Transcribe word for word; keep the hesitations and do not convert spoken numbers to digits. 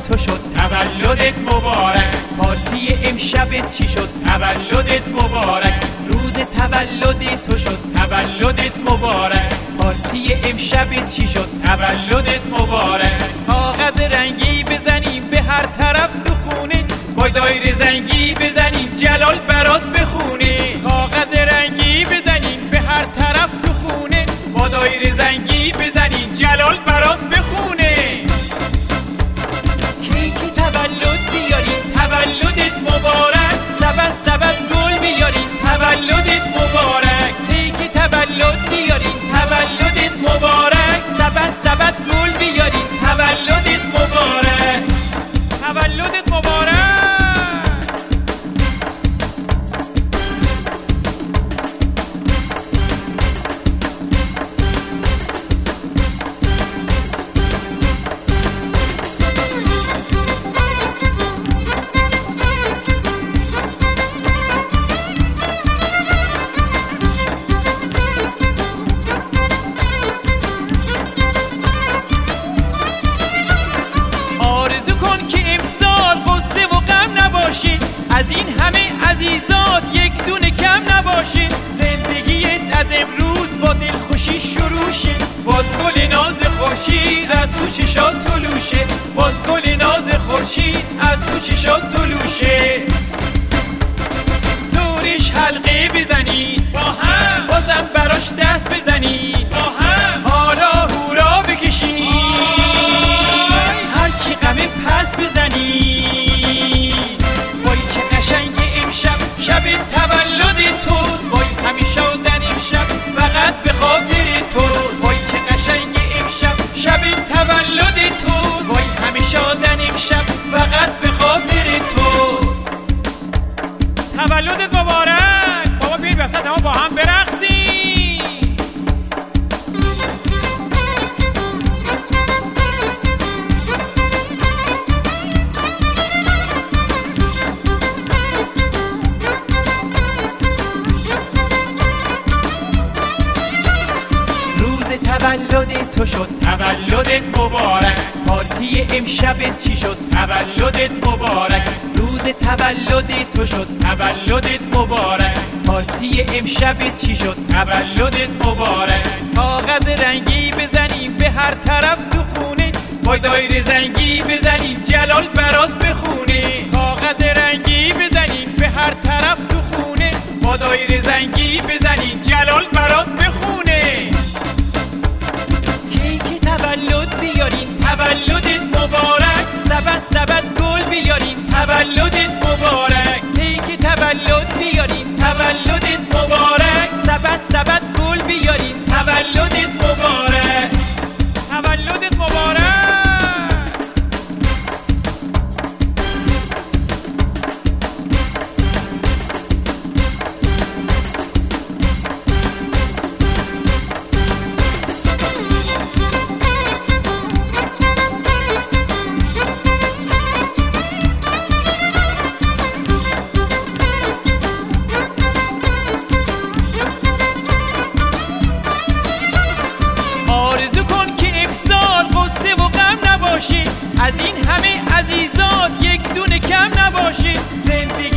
تو شد تولدت مبارک. پارتی امشبت چی شد تولدت مبارک. روز تولد تو شد تولدت مبارک. پارتی امشبت چی شد تولدت مبارک. کاغذ رنگی بزنیم به هر طرف تو خونه، با دایره زنگی بزنیم جلال برات بخونه. کاغذ رنگی بزنیم به هر طرف تو خونه، با دایره زنگی بزنیم جلال برات بخونه. کیکی تولد بیاریم تولدت مبارک. سبد سبد گل بیاریم تولدت مبارک. کیکی تولد بیاریم تولدت مبارک. سبد سبد گل بیاریم تولدت مبارک. تولدت مبارک. از این همه عزیزات یک دونه کم نباشه. زندگیت از امروز با دلخوشی شروع شه. باز گل ناز خورشید از تو چشات طلوشه. باز گل ناز خورشید از تو چشات طلوشه. دورش حلقه بزنید با هم، بازم براش دست بزنید با هم. حالا هورا بکشید، هر کی غمه پس بزنید. شب تولد توست، وای همیشه در امشب فقط به خاطر توست. وای که قشنگ امشب شب تولد توست، وای همیشه در امشب فقط به خاطر توست. تولدت مبارک. بابا بیاید وسط ما با هم برقصیم. تولد تو شد تولدت مبارک. پارتی امشبت چی شد تولدت مبارک. روز تولد تو شد تولدت مبارک. پارتی امشبت چی شد تولدت مبارک. کاغذ رنگی بزنیم به هر طرف تو خونه، با دایره زنگی بزنیم جلال برات بخونه. کاغذ رنگی بزنیم به هر طرف تو خونه، با دایره زنگی بزنیم جلال برات بخونه. تولد بیاریم تولدت مبارک. سبد سبد گل بیاریم تولدت مبارک. کیک تولد بیاریم تولدت مبارک. سبد سبد گل بیاریم تولدت مبارک. تولدت مبارک. از این همه عزیزات یک دونه کم نباشه. زندگی